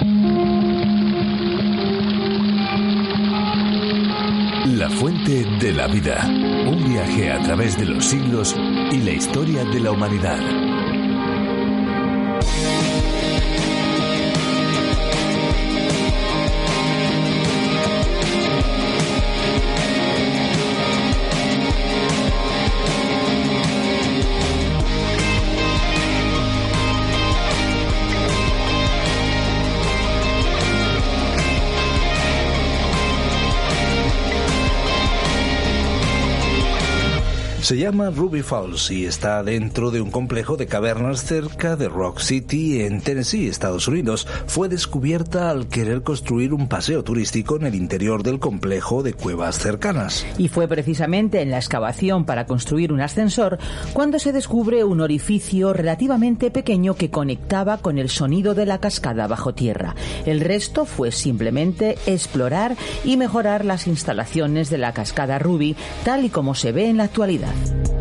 La fuente de la vida. Un viaje a través de los siglos y la historia de la humanidad. Se llama Ruby Falls y está dentro de un complejo de cavernas cerca de Rock City, en Tennessee, Estados Unidos. Fue descubierta al querer construir un paseo turístico en el interior del complejo de cuevas cercanas. Y fue precisamente en la excavación para construir un ascensor cuando se descubre un orificio relativamente pequeño que conectaba con el sonido de la cascada bajo tierra. El resto fue simplemente explorar y mejorar las instalaciones de la cascada Ruby, tal y como se ve en la actualidad.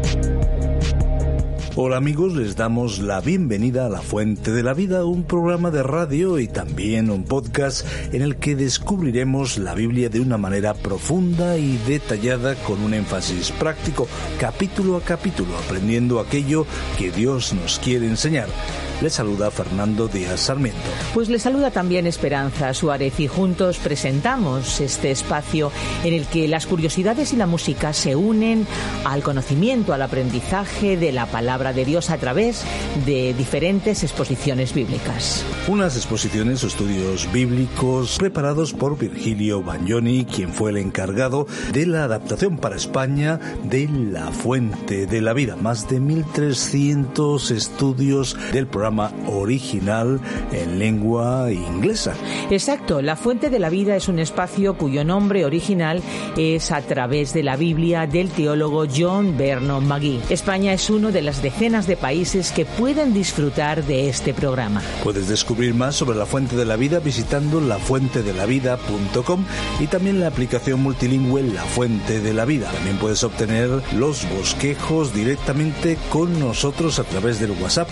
Hola amigos, les damos la bienvenida a La Fuente de la Vida, un programa de radio y también un podcast en el que descubriremos la Biblia de una manera profunda y detallada con un énfasis práctico, capítulo a capítulo, aprendiendo aquello que Dios nos quiere enseñar. Les saluda Fernando Díaz Sarmiento. Pues les saluda también Esperanza Suárez y juntos presentamos este espacio en el que las curiosidades y la música se unen al conocimiento, al aprendizaje de la palabra de Dios a través de diferentes exposiciones bíblicas. Unas exposiciones o estudios bíblicos preparados por Virgilio Bagnoni, quien fue el encargado de la adaptación para España de La Fuente de la Vida. Más de 1.300 estudios del programa original en lengua inglesa. Exacto, La Fuente de la Vida es un espacio cuyo nombre original es A través de la Biblia del teólogo John Vernon McGee. España es uno de las decenas de países que pueden disfrutar de este programa. Puedes descubrir más sobre La Fuente de la Vida visitando lafuentedelavida.com y también la aplicación multilingüe La Fuente de la Vida. También puedes obtener los bosquejos directamente con nosotros a través del WhatsApp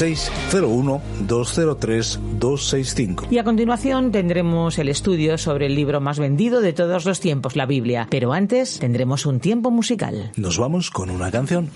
601-203-265. Y a continuación tendremos el estudio sobre el libro más vendido de todos los tiempos, la Biblia. Pero antes tendremos un tiempo musical. Nos vamos con una canción.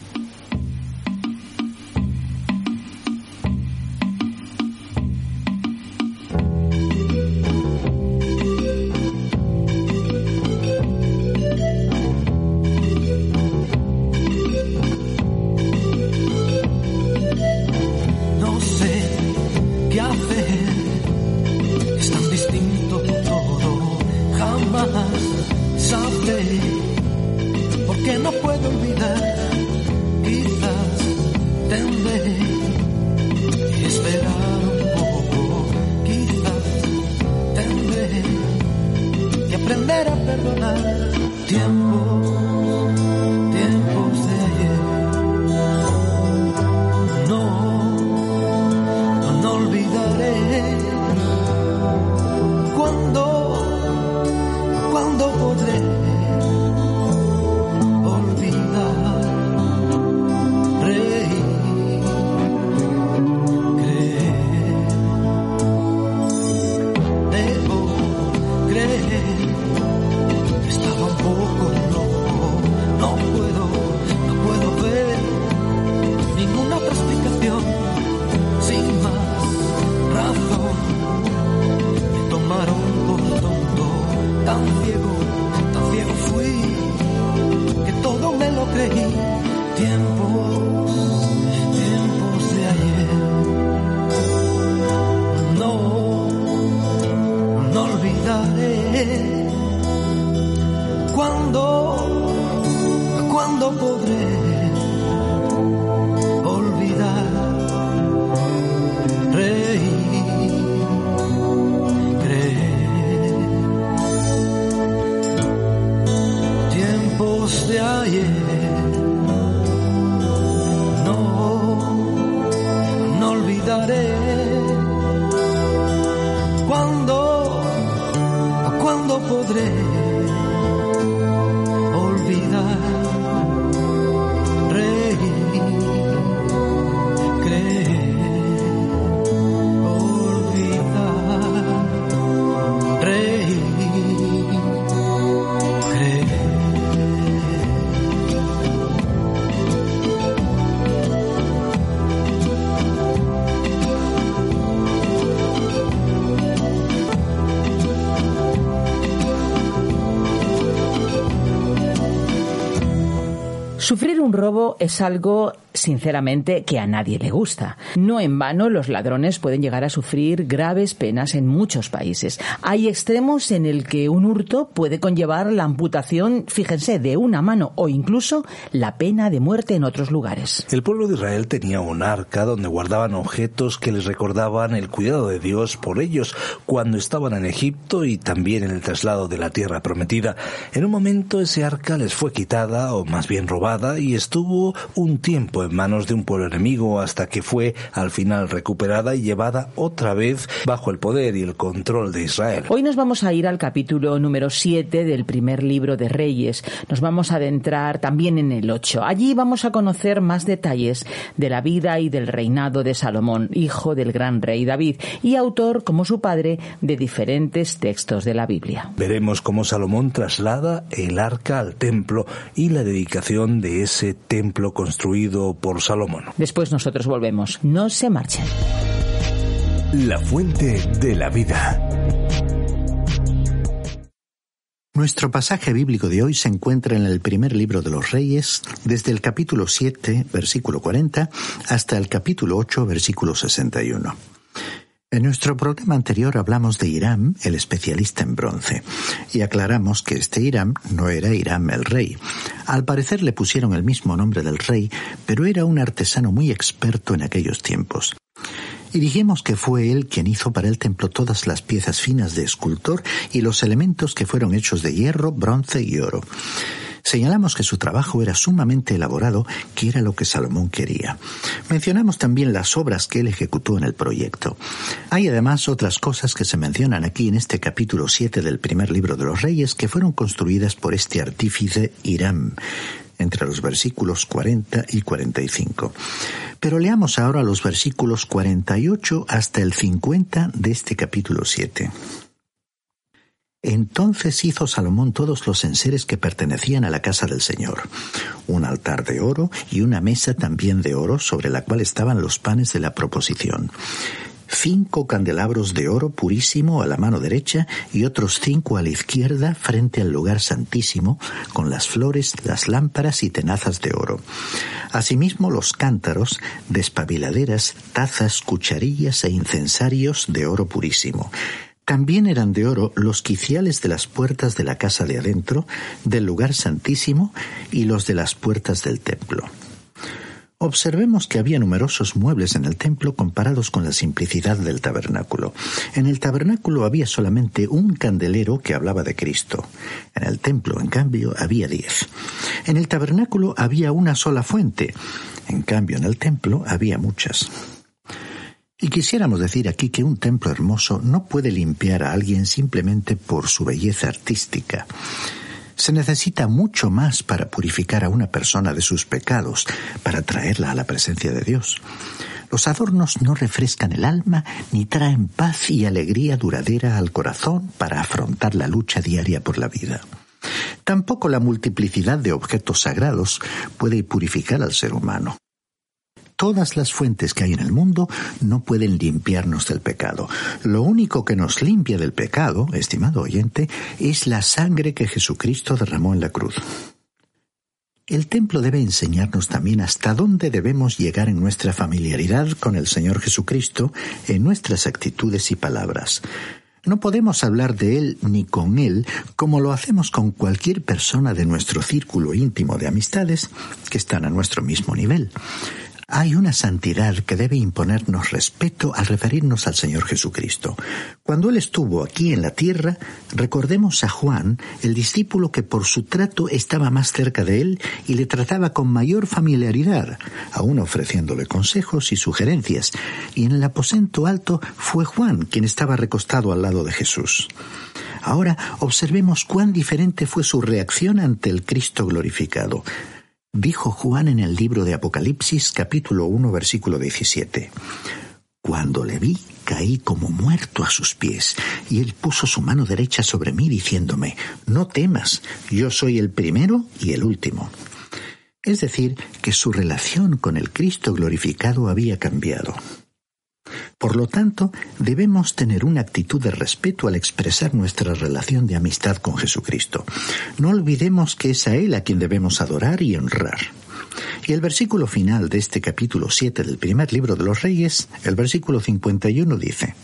¿Cuándo podré olvidar? Sufrir un robo es algo, sinceramente, que a nadie le gusta. No en vano, los ladrones pueden llegar a sufrir graves penas en muchos países. Hay extremos en el que un hurto puede conllevar la amputación, fíjense, de una mano o incluso la pena de muerte en otros lugares. El pueblo de Israel tenía un arca donde guardaban objetos que les recordaban el cuidado de Dios por ellos cuando estaban en Egipto y también en el traslado de la tierra prometida. En un momento ese arca les fue quitada, o más bien robada, y estuvo un tiempo en manos de un pueblo enemigo hasta que fue al final recuperada y llevada otra vez bajo el poder y el control de Israel. Hoy nos vamos a ir al capítulo número 7 del primer libro de Reyes. Nos vamos a adentrar también en el 8. Allí vamos a conocer más detalles de la vida y del reinado de Salomón, hijo del gran rey David y autor, como su padre, de diferentes textos de la Biblia. Veremos cómo Salomón traslada el arca al templo y la dedicación de ese templo construido por Salomón. Después nosotros volvemos. No se marchen. La fuente de la vida. Nuestro pasaje bíblico de hoy se encuentra en el primer libro de los Reyes, desde el capítulo 7, versículo 40, hasta el capítulo 8, versículo 61. En nuestro programa anterior hablamos de Hiram, el especialista en bronce, y aclaramos que este Hiram no era Hiram el rey. Al parecer le pusieron el mismo nombre del rey, pero era un artesano muy experto en aquellos tiempos. Y dijimos que fue él quien hizo para el templo todas las piezas finas de escultor y los elementos que fueron hechos de hierro, bronce y oro. Señalamos que su trabajo era sumamente elaborado, que era lo que Salomón quería. Mencionamos también las obras que él ejecutó en el proyecto. Hay además otras cosas que se mencionan aquí en este capítulo 7 del primer libro de los Reyes que fueron construidas por este artífice Hiram, entre los versículos 40 y 45. Pero leamos ahora los versículos 48 hasta el 50 de este capítulo 7. Entonces hizo Salomón todos los enseres que pertenecían a la casa del Señor, un altar de oro y una mesa también de oro sobre la cual estaban los panes de la proposición. 5 candelabros de oro purísimo a la mano derecha y otros 5 a la izquierda frente al lugar santísimo, con las flores, las lámparas y tenazas de oro. Asimismo los cántaros, despabiladeras, tazas, cucharillas e incensarios de oro purísimo. También eran de oro los quiciales de las puertas de la casa de adentro, del lugar santísimo y los de las puertas del templo. Observemos que había numerosos muebles en el templo comparados con la simplicidad del tabernáculo. En el tabernáculo había solamente un candelero que hablaba de Cristo. En el templo, en cambio, había 10. En el tabernáculo había una sola fuente. En cambio, en el templo había muchas. Y quisiéramos decir aquí que un templo hermoso no puede limpiar a alguien simplemente por su belleza artística. Se necesita mucho más para purificar a una persona de sus pecados, para traerla a la presencia de Dios. Los adornos no refrescan el alma ni traen paz y alegría duradera al corazón para afrontar la lucha diaria por la vida. Tampoco la multiplicidad de objetos sagrados puede purificar al ser humano. Todas las fuentes que hay en el mundo no pueden limpiarnos del pecado. Lo único que nos limpia del pecado, estimado oyente, es la sangre que Jesucristo derramó en la cruz. El templo debe enseñarnos también hasta dónde debemos llegar en nuestra familiaridad con el Señor Jesucristo, en nuestras actitudes y palabras. No podemos hablar de Él ni con Él como lo hacemos con cualquier persona de nuestro círculo íntimo de amistades que están a nuestro mismo nivel. Hay una santidad que debe imponernos respeto al referirnos al Señor Jesucristo. Cuando Él estuvo aquí en la tierra, recordemos a Juan, el discípulo que por su trato estaba más cerca de Él y le trataba con mayor familiaridad, aún ofreciéndole consejos y sugerencias. Y en el aposento alto fue Juan quien estaba recostado al lado de Jesús. Ahora observemos cuán diferente fue su reacción ante el Cristo glorificado. Dijo Juan en el libro de Apocalipsis, capítulo 1, versículo 17. Cuando le vi, caí como muerto a sus pies, y él puso su mano derecha sobre mí, diciéndome, no temas, yo soy el primero y el último. Es decir, que su relación con el Cristo glorificado había cambiado. Por lo tanto, debemos tener una actitud de respeto al expresar nuestra relación de amistad con Jesucristo. No olvidemos que es a Él a quien debemos adorar y honrar. Y el versículo final de este capítulo 7 del primer libro de los Reyes, el versículo 51, dice: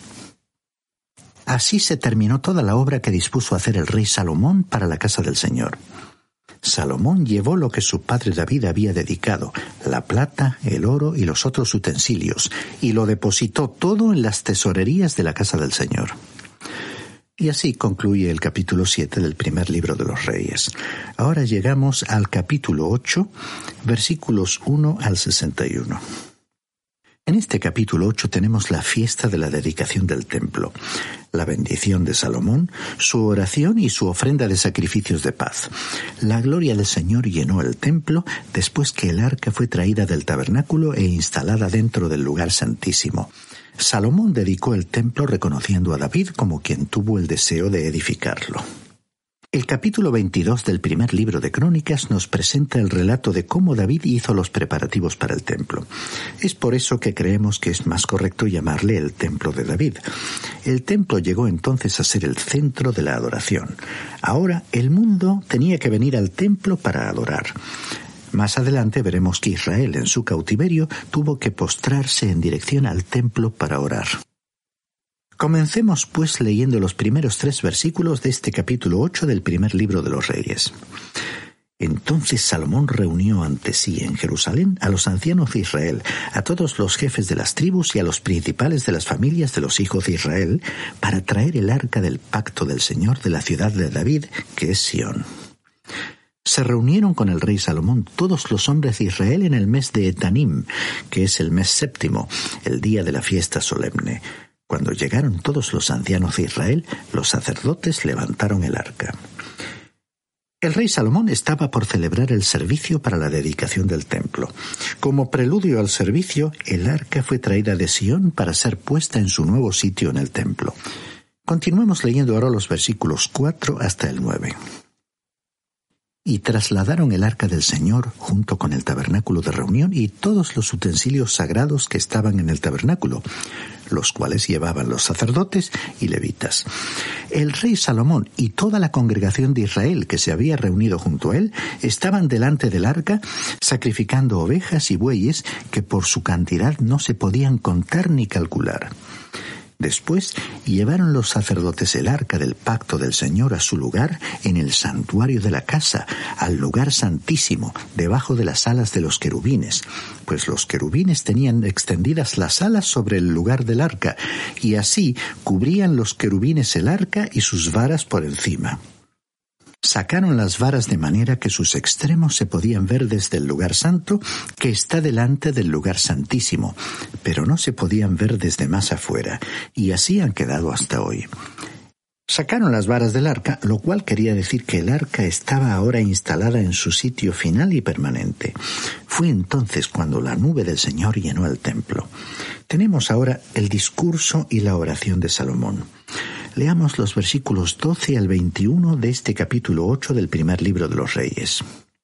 Así se terminó toda la obra que dispuso hacer el rey Salomón para la casa del Señor. Salomón llevó lo que su padre David había dedicado, la plata, el oro y los otros utensilios, y lo depositó todo en las tesorerías de la casa del Señor. Y así concluye el capítulo 7 del primer libro de los Reyes. Ahora llegamos al capítulo 8, versículos 1 al 61. En este capítulo 8 tenemos la fiesta de la dedicación del templo, la bendición de Salomón, su oración y su ofrenda de sacrificios de paz. La gloria del Señor llenó el templo después que el arca fue traída del tabernáculo e instalada dentro del lugar santísimo. Salomón dedicó el templo reconociendo a David como quien tuvo el deseo de edificarlo. El capítulo 22 del primer libro de Crónicas nos presenta el relato de cómo David hizo los preparativos para el templo. Es por eso que creemos que es más correcto llamarle el templo de David. El templo llegó entonces a ser el centro de la adoración. Ahora el mundo tenía que venir al templo para adorar. Más adelante veremos que Israel en su cautiverio tuvo que postrarse en dirección al templo para orar. Comencemos pues leyendo los primeros 3 versículos de este capítulo 8 del primer libro de los Reyes. Entonces Salomón reunió ante sí en Jerusalén a los ancianos de Israel, a todos los jefes de las tribus y a los principales de las familias de los hijos de Israel, para traer el arca del pacto del Señor de la ciudad de David, que es Sión. Se reunieron con el rey Salomón todos los hombres de Israel en el mes de Etanim, que es el mes 7º, el día de la fiesta solemne. Cuando llegaron todos los ancianos de Israel, los sacerdotes levantaron el arca. El rey Salomón estaba por celebrar el servicio para la dedicación del templo. Como preludio al servicio, el arca fue traída de Sión para ser puesta en su nuevo sitio en el templo. Continuemos leyendo ahora los versículos 4 hasta el 9. Y trasladaron el arca del Señor junto con el tabernáculo de reunión y todos los utensilios sagrados que estaban en el tabernáculo, los cuales llevaban los sacerdotes y levitas. El rey Salomón y toda la congregación de Israel que se había reunido junto a él estaban delante del arca sacrificando ovejas y bueyes que por su cantidad no se podían contar ni calcular. Después llevaron los sacerdotes el arca del pacto del Señor a su lugar en el santuario de la casa, al lugar santísimo, debajo de las alas de los querubines, pues los querubines tenían extendidas las alas sobre el lugar del arca, y así cubrían los querubines el arca y sus varas por encima. Sacaron las varas de manera que sus extremos se podían ver desde el lugar santo, que está delante del lugar santísimo, pero no se podían ver desde más afuera, y así han quedado hasta hoy. Sacaron las varas del arca, lo cual quería decir que el arca estaba ahora instalada en su sitio final y permanente. Fue entonces cuando la nube del Señor llenó el templo. Tenemos ahora el discurso y la oración de Salomón. Leamos los versículos 12 al 21 de este capítulo 8 del primer libro de los Reyes.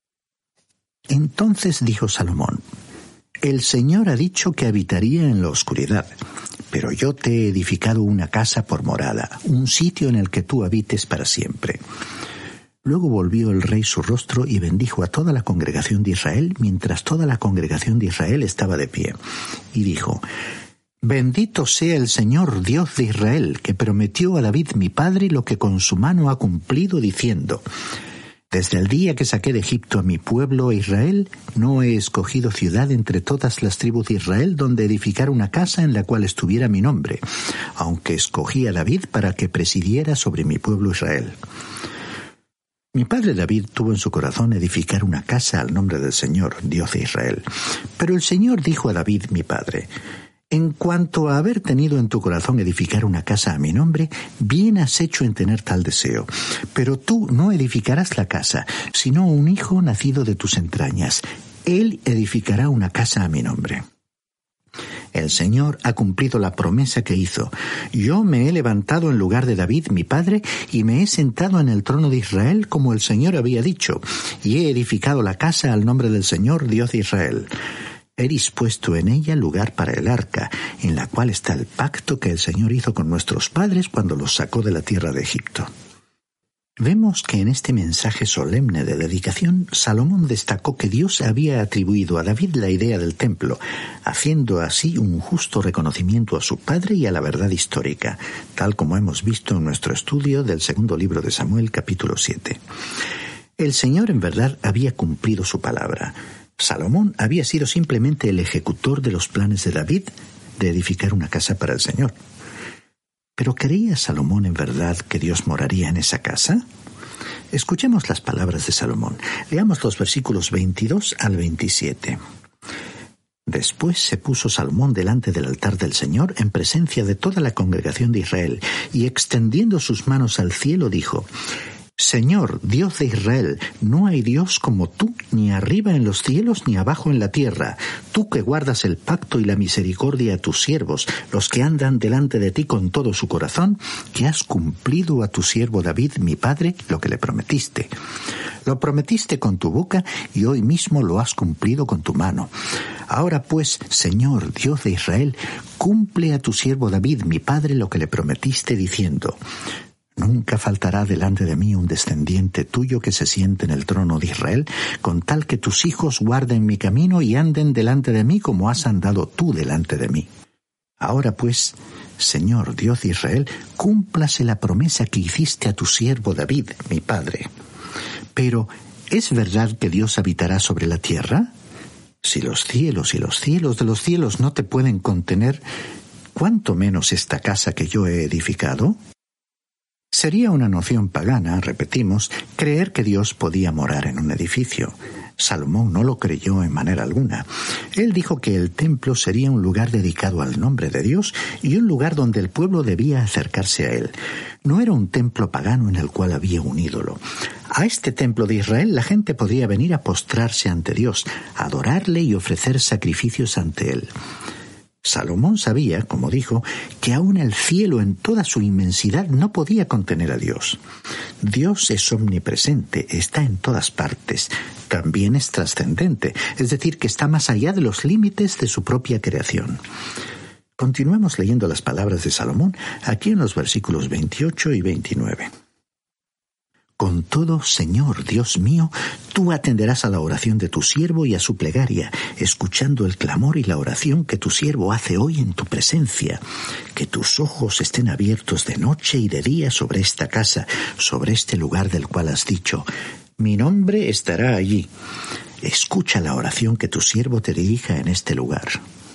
Entonces dijo Salomón: El Señor ha dicho que habitaría en la oscuridad, pero yo te he edificado una casa por morada, un sitio en el que tú habites para siempre. Luego volvió el rey su rostro y bendijo a toda la congregación de Israel, mientras toda la congregación de Israel estaba de pie. Y dijo: Bendito sea el Señor Dios de Israel, que prometió a David mi padre lo que con su mano ha cumplido, diciendo: Desde el día que saqué de Egipto a mi pueblo Israel, no he escogido ciudad entre todas las tribus de Israel donde edificar una casa en la cual estuviera mi nombre, aunque escogí a David para que presidiera sobre mi pueblo Israel. Mi padre David tuvo en su corazón edificar una casa al nombre del Señor, Dios de Israel. Pero el Señor dijo a David, mi padre: En cuanto a haber tenido en tu corazón edificar una casa a mi nombre, bien has hecho en tener tal deseo. Pero tú no edificarás la casa, sino un hijo nacido de tus entrañas. Él edificará una casa a mi nombre. El Señor ha cumplido la promesa que hizo. Yo me he levantado en lugar de David, mi padre, y me he sentado en el trono de Israel como el Señor había dicho, y he edificado la casa al nombre del Señor, Dios de Israel. He dispuesto en ella lugar para el arca, en la cual está el pacto que el Señor hizo con nuestros padres cuando los sacó de la tierra de Egipto. Vemos que en este mensaje solemne de dedicación, Salomón destacó que Dios había atribuido a David la idea del templo, haciendo así un justo reconocimiento a su padre y a la verdad histórica, tal como hemos visto en nuestro estudio del segundo libro de Samuel, capítulo 7. El Señor en verdad había cumplido su palabra. Salomón había sido simplemente el ejecutor de los planes de David de edificar una casa para el Señor. ¿Pero creía Salomón en verdad que Dios moraría en esa casa? Escuchemos las palabras de Salomón. Leamos los versículos 22 al 27. Después se puso Salomón delante del altar del Señor en presencia de toda la congregación de Israel, y extendiendo sus manos al cielo dijo: Señor, Dios de Israel, no hay Dios como tú, ni arriba en los cielos ni abajo en la tierra. Tú que guardas el pacto y la misericordia a tus siervos, los que andan delante de ti con todo su corazón, que has cumplido a tu siervo David, mi padre, lo que le prometiste. Lo prometiste con tu boca y hoy mismo lo has cumplido con tu mano. Ahora pues, Señor, Dios de Israel, cumple a tu siervo David, mi padre, lo que le prometiste diciendo: Nunca faltará delante de mí un descendiente tuyo que se siente en el trono de Israel, con tal que tus hijos guarden mi camino y anden delante de mí como has andado tú delante de mí. Ahora pues, Señor Dios de Israel, cúmplase la promesa que hiciste a tu siervo David, mi padre. Pero, ¿es verdad que Dios habitará sobre la tierra? Si los cielos y los cielos de los cielos no te pueden contener, ¿cuánto menos esta casa que yo he edificado? Sería una noción pagana, repetimos, creer que Dios podía morar en un edificio. Salomón no lo creyó en manera alguna. Él dijo que el templo sería un lugar dedicado al nombre de Dios y un lugar donde el pueblo debía acercarse a él. No era un templo pagano en el cual había un ídolo. A este templo de Israel la gente podía venir a postrarse ante Dios, a adorarle y ofrecer sacrificios ante él. Salomón sabía, como dijo, que aún el cielo en toda su inmensidad no podía contener a Dios. Dios es omnipresente, está en todas partes. También es trascendente, es decir, que está más allá de los límites de su propia creación. Continuemos leyendo las palabras de Salomón aquí en los versículos 28 y 29. Con todo, Señor, Dios mío, tú atenderás a la oración de tu siervo y a su plegaria, escuchando el clamor y la oración que tu siervo hace hoy en tu presencia. Que tus ojos estén abiertos de noche y de día sobre esta casa, sobre este lugar del cual has dicho: mi nombre estará allí. Escucha la oración que tu siervo te dirija en este lugar.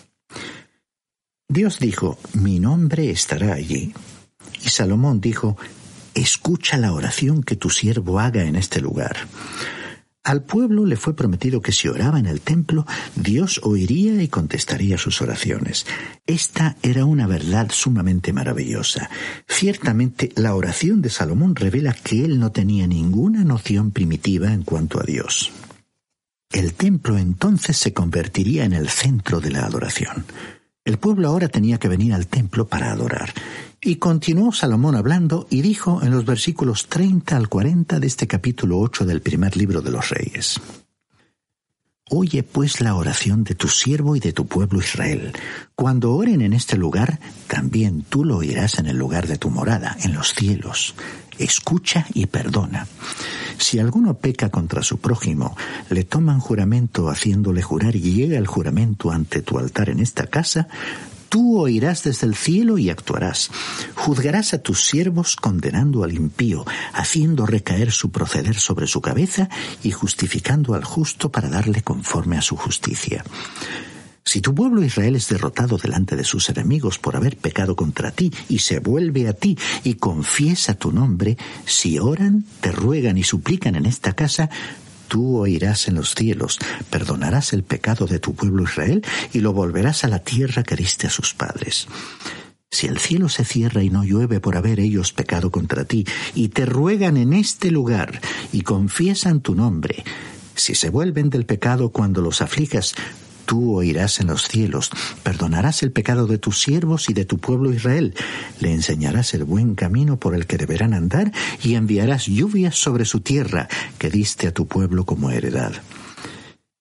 Dios dijo: mi nombre estará allí. Y Salomón dijo: escucha la oración que tu siervo haga en este lugar. Al pueblo le fue prometido que si oraba en el templo, Dios oiría y contestaría sus oraciones. Esta era una verdad sumamente maravillosa. Ciertamente, la oración de Salomón revela que él no tenía ninguna noción primitiva en cuanto a Dios. El templo entonces se convertiría en el centro de la adoración. El pueblo ahora tenía que venir al templo para adorar. Y continuó Salomón hablando y dijo en los versículos 30 al 40 de este capítulo 8 del primer libro de los Reyes: Oye pues la oración de tu siervo y de tu pueblo Israel. Cuando oren en este lugar, también tú lo oirás en el lugar de tu morada, en los cielos. Escucha y perdona. Si alguno peca contra su prójimo, le toman juramento haciéndole jurar y llega el juramento ante tu altar en esta casa, tú oirás desde el cielo y actuarás. Juzgarás a tus siervos condenando al impío, haciendo recaer su proceder sobre su cabeza y justificando al justo para darle conforme a su justicia. Si tu pueblo Israel es derrotado delante de sus enemigos por haber pecado contra ti y se vuelve a ti y confiesa tu nombre, si oran, te ruegan y suplican en esta casa, tú oirás en los cielos, perdonarás el pecado de tu pueblo Israel y lo volverás a la tierra que diste a sus padres. Si el cielo se cierra y no llueve por haber ellos pecado contra ti, y te ruegan en este lugar y confiesan tu nombre, si se vuelven del pecado cuando los aflijas, tú oirás en los cielos, perdonarás el pecado de tus siervos y de tu pueblo Israel, le enseñarás el buen camino por el que deberán andar y enviarás lluvias sobre su tierra que diste a tu pueblo como heredad.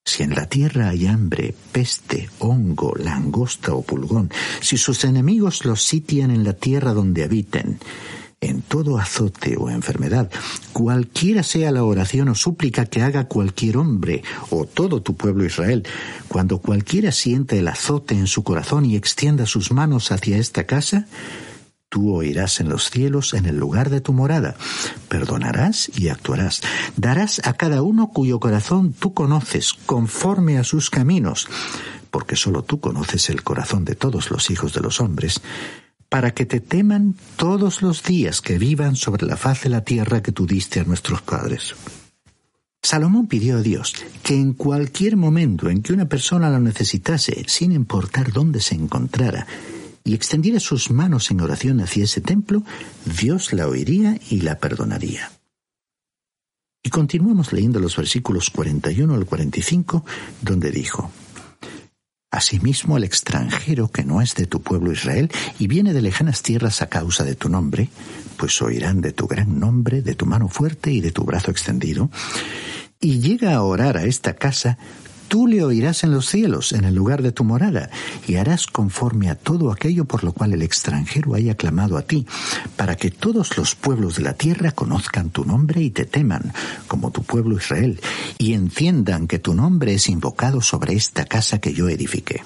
Si en la tierra hay hambre, peste, hongo, langosta o pulgón, si sus enemigos los sitian en la tierra donde habiten, en todo azote o enfermedad, cualquiera sea la oración o súplica que haga cualquier hombre o todo tu pueblo Israel, cuando cualquiera sienta el azote en su corazón y extienda sus manos hacia esta casa, tú oirás en los cielos en el lugar de tu morada, perdonarás y actuarás, darás a cada uno cuyo corazón tú conoces, conforme a sus caminos, porque solo tú conoces el corazón de todos los hijos de los hombres, para que te teman todos los días que vivan sobre la faz de la tierra que tú diste a nuestros padres. Salomón pidió a Dios que en cualquier momento en que una persona lo necesitase, sin importar dónde se encontrara, y extendiera sus manos en oración hacia ese templo, Dios la oiría y la perdonaría. Y continuamos leyendo los versículos 41 al 45, donde dijo: Asimismo el extranjero que no es de tu pueblo Israel y viene de lejanas tierras a causa de tu nombre, pues oirán de tu gran nombre, de tu mano fuerte y de tu brazo extendido, y llega a orar a esta casa, tú le oirás en los cielos, en el lugar de tu morada, y harás conforme a todo aquello por lo cual el extranjero haya clamado a ti, para que todos los pueblos de la tierra conozcan tu nombre y te teman, como tu pueblo Israel, y entiendan que tu nombre es invocado sobre esta casa que yo edifiqué.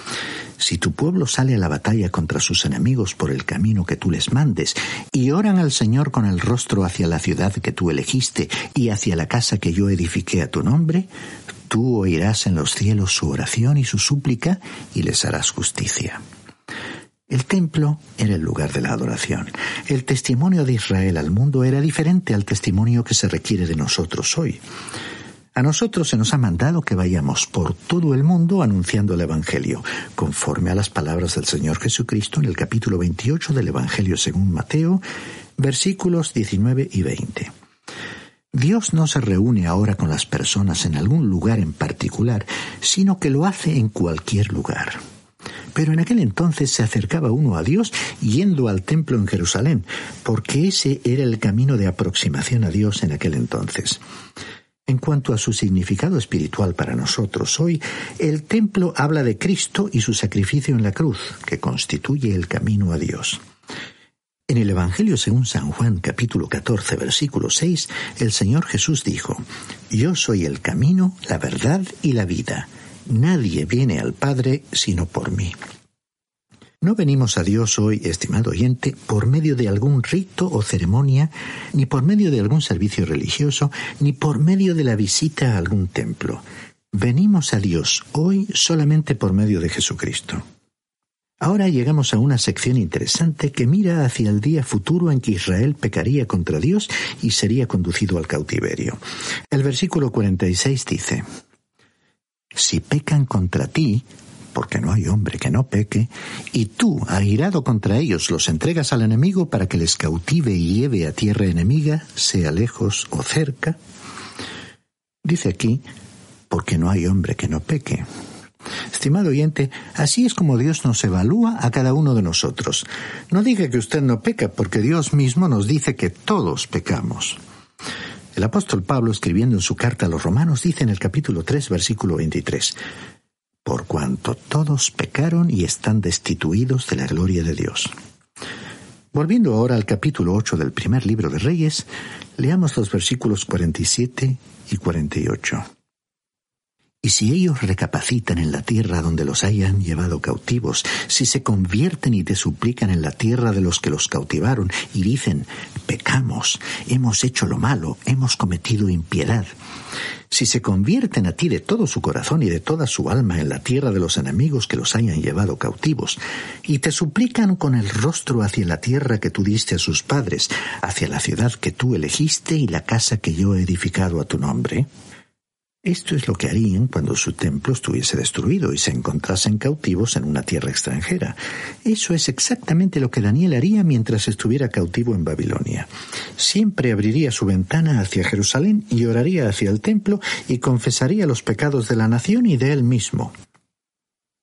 Si tu pueblo sale a la batalla contra sus enemigos por el camino que tú les mandes, y oran al Señor con el rostro hacia la ciudad que tú elegiste y hacia la casa que yo edifiqué a tu nombre, tú oirás en los cielos su oración y su súplica y les harás justicia. El templo era el lugar de la adoración. El testimonio de Israel al mundo era diferente al testimonio que se requiere de nosotros hoy. A nosotros se nos ha mandado que vayamos por todo el mundo anunciando el Evangelio, conforme a las palabras del Señor Jesucristo en el capítulo 28 del Evangelio según Mateo, versículos 19 y 20. Dios no se reúne ahora con las personas en algún lugar en particular, sino que lo hace en cualquier lugar. Pero en aquel entonces se acercaba uno a Dios yendo al templo en Jerusalén, porque ese era el camino de aproximación a Dios en aquel entonces. En cuanto a su significado espiritual para nosotros hoy, el templo habla de Cristo y su sacrificio en la cruz, que constituye el camino a Dios. En el Evangelio según San Juan, capítulo 14, versículo 6, el Señor Jesús dijo: Yo soy el camino, la verdad y la vida. Nadie viene al Padre sino por mí. No venimos a Dios hoy, estimado oyente, por medio de algún rito o ceremonia, ni por medio de algún servicio religioso, ni por medio de la visita a algún templo. Venimos a Dios hoy solamente por medio de Jesucristo. Ahora llegamos a una sección interesante que mira hacia el día futuro en que Israel pecaría contra Dios y sería conducido al cautiverio. El versículo 46 dice: Si pecan contra ti, porque no hay hombre que no peque, y tú, airado contra ellos, los entregas al enemigo para que les cautive y lleve a tierra enemiga, sea lejos o cerca. Dice aquí, porque no hay hombre que no peque. Estimado oyente, así es como Dios nos evalúa a cada uno de nosotros. No diga que usted no peca, porque Dios mismo nos dice que todos pecamos. El apóstol Pablo, escribiendo en su carta a los Romanos, dice en el capítulo 3, versículo 23, por cuanto todos pecaron y están destituidos de la gloria de Dios. Volviendo ahora al capítulo 8 del primer libro de Reyes, leamos los versículos 47 y 48. Y si ellos recapacitan en la tierra donde los hayan llevado cautivos, si se convierten y te suplican en la tierra de los que los cautivaron, y dicen, pecamos, hemos hecho lo malo, hemos cometido impiedad, si se convierten a ti de todo su corazón y de toda su alma en la tierra de los enemigos que los hayan llevado cautivos, y te suplican con el rostro hacia la tierra que tú diste a sus padres, hacia la ciudad que tú elegiste y la casa que yo he edificado a tu nombre, esto es lo que harían cuando su templo estuviese destruido y se encontrasen cautivos en una tierra extranjera. Eso es exactamente lo que Daniel haría mientras estuviera cautivo en Babilonia. Siempre abriría su ventana hacia Jerusalén y oraría hacia el templo y confesaría los pecados de la nación y de él mismo.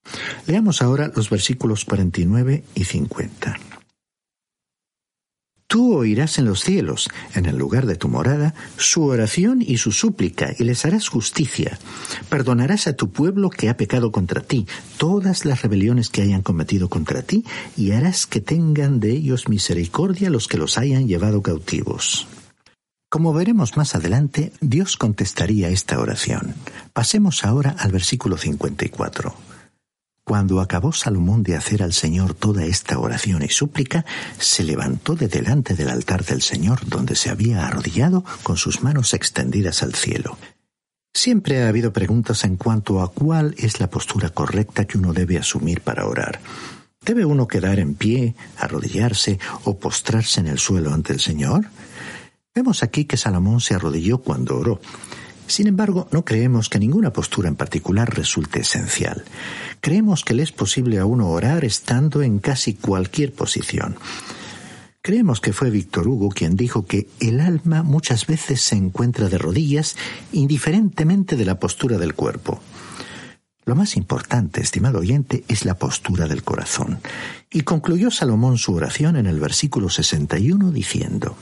Leamos ahora los versículos 49 y 50. Tú oirás en los cielos, en el lugar de tu morada, su oración y su súplica, y les harás justicia. Perdonarás a tu pueblo que ha pecado contra ti, todas las rebeliones que hayan cometido contra ti, y harás que tengan de ellos misericordia los que los hayan llevado cautivos. Como veremos más adelante, Dios contestaría esta oración. Pasemos ahora al versículo 54. Cuando acabó Salomón de hacer al Señor toda esta oración y súplica, se levantó de delante del altar del Señor, donde se había arrodillado con sus manos extendidas al cielo. Siempre ha habido preguntas en cuanto a cuál es la postura correcta que uno debe asumir para orar. ¿Debe uno quedar en pie, arrodillarse o postrarse en el suelo ante el Señor? Vemos aquí que Salomón se arrodilló cuando oró. Sin embargo, no creemos que ninguna postura en particular resulte esencial. Creemos que le es posible a uno orar estando en casi cualquier posición. Creemos que fue Víctor Hugo quien dijo que el alma muchas veces se encuentra de rodillas indiferentemente de la postura del cuerpo. Lo más importante, estimado oyente, es la postura del corazón. Y concluyó Salomón su oración en el versículo 61 diciendo: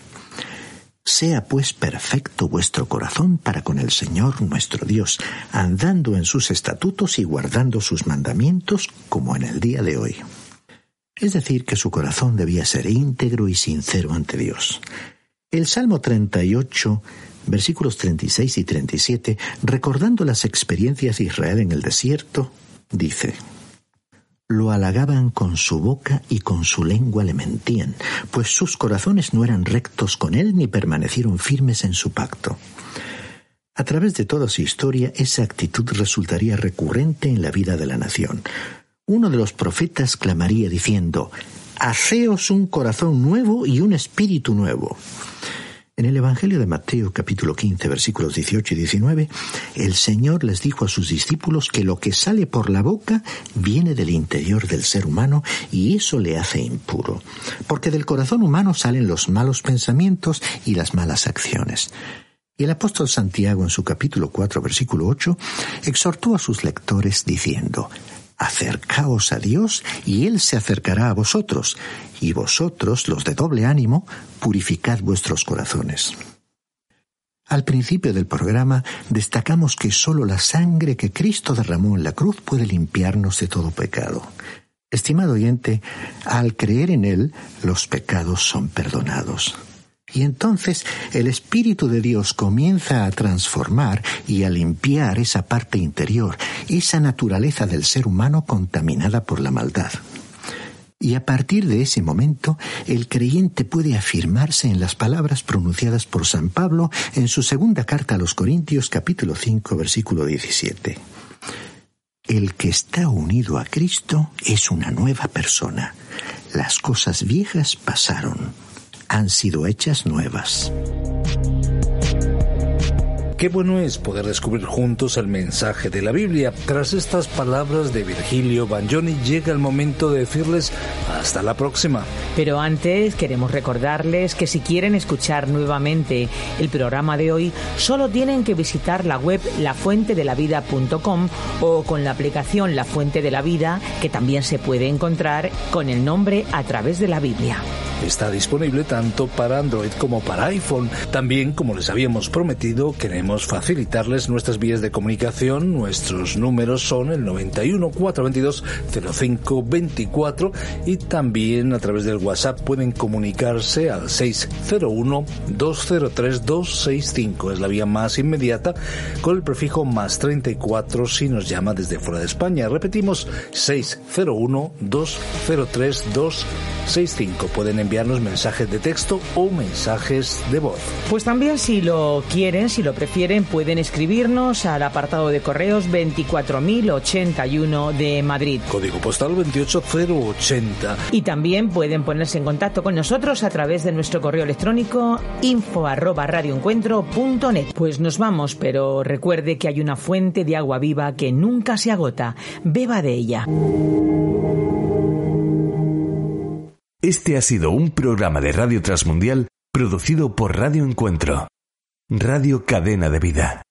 Sea pues perfecto vuestro corazón para con el Señor nuestro Dios, andando en sus estatutos y guardando sus mandamientos como en el día de hoy. Es decir, que su corazón debía ser íntegro y sincero ante Dios. El Salmo 38, versículos 36 y 37, recordando las experiencias de Israel en el desierto, dice: Lo halagaban con su boca y con su lengua le mentían, pues sus corazones no eran rectos con él ni permanecieron firmes en su pacto. A través de toda su historia, esa actitud resultaría recurrente en la vida de la nación. Uno de los profetas clamaría diciendo: Haceos un corazón nuevo y un espíritu nuevo. En el Evangelio de Mateo, capítulo 15, versículos 18 y 19, el Señor les dijo a sus discípulos que lo que sale por la boca viene del interior del ser humano y eso le hace impuro, porque del corazón humano salen los malos pensamientos y las malas acciones. Y el apóstol Santiago, en su capítulo 4, versículo 8, exhortó a sus lectores diciendo: Acercaos a Dios y Él se acercará a vosotros, y vosotros, los de doble ánimo, purificad vuestros corazones. Al principio del programa destacamos que sólo la sangre que Cristo derramó en la cruz puede limpiarnos de todo pecado. Estimado oyente, al creer en Él, los pecados son perdonados. Y entonces el Espíritu de Dios comienza a transformar y a limpiar esa parte interior, esa naturaleza del ser humano contaminada por la maldad. Y a partir de ese momento, el creyente puede afirmarse en las palabras pronunciadas por San Pablo en su segunda carta a los Corintios, capítulo 5, versículo 17. El que está unido a Cristo es una nueva persona. Las cosas viejas pasaron, han sido hechas nuevas. Qué bueno es poder descubrir juntos el mensaje de la Biblia. Tras estas palabras de Virgilio Bagnoni, llega el momento de decirles hasta la próxima. Pero antes queremos recordarles que si quieren escuchar nuevamente el programa de hoy, solo tienen que visitar la web lafuentedelavida.com o con la aplicación La Fuente de la Vida, que también se puede encontrar con el nombre A Través de la Biblia. Está disponible tanto para Android como para iPhone. También, como les habíamos prometido, queremos facilitarles nuestras vías de comunicación. Nuestros números son el 91 422 0524 y también a través del WhatsApp pueden comunicarse al 601 203 265. Es la vía más inmediata, con el prefijo más 34 si nos llama desde fuera de España. Repetimos, 601 203 265. Pueden enviarnos mensajes de texto o mensajes de voz. Pues también, si lo quieren, si lo prefieren, pueden escribirnos al apartado de correos 24081 de Madrid. Código postal 28080. Y también pueden ponerse en contacto con nosotros a través de nuestro correo electrónico info@radioencuentro.net. Pues nos vamos, pero recuerde que hay una fuente de agua viva que nunca se agota. Beba de ella. Este ha sido un programa de Radio Transmundial producido por Radio Encuentro, Radio Cadena de Vida.